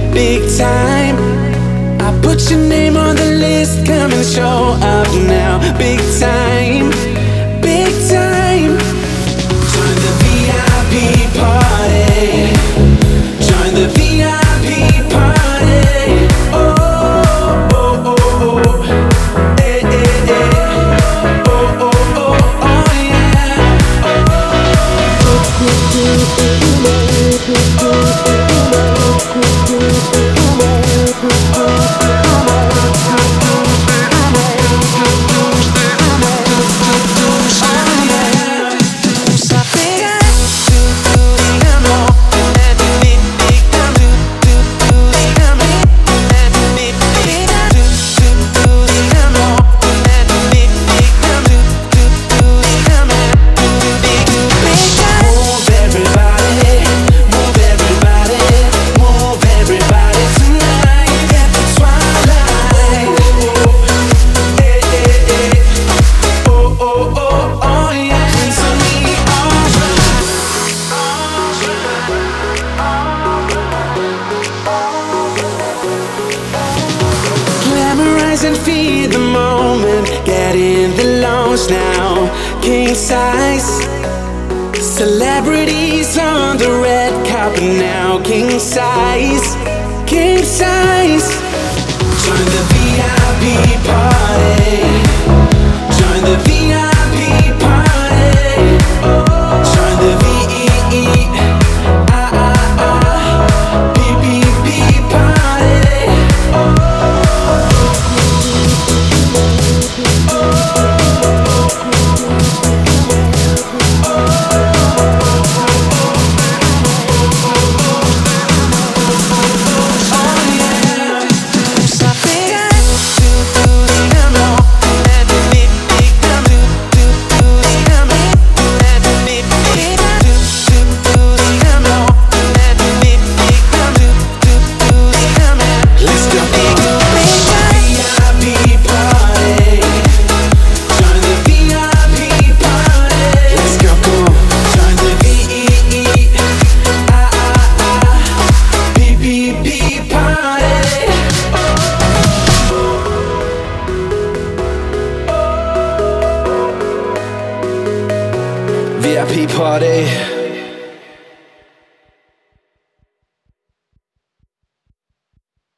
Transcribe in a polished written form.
big time. I put your name on the list, come and show up now. Big time, big time. Join the VIP party. Join the VIP party. Oh, oh, oh, oh. Eh, eh, eh. Oh, oh, oh, oh, yeah. And feed the moment, get in the lounge now. King size, celebrities on the red carpet now. King size, king size. Join the VIP party. Join the VIP party. Join the VVVIP party. VIP party.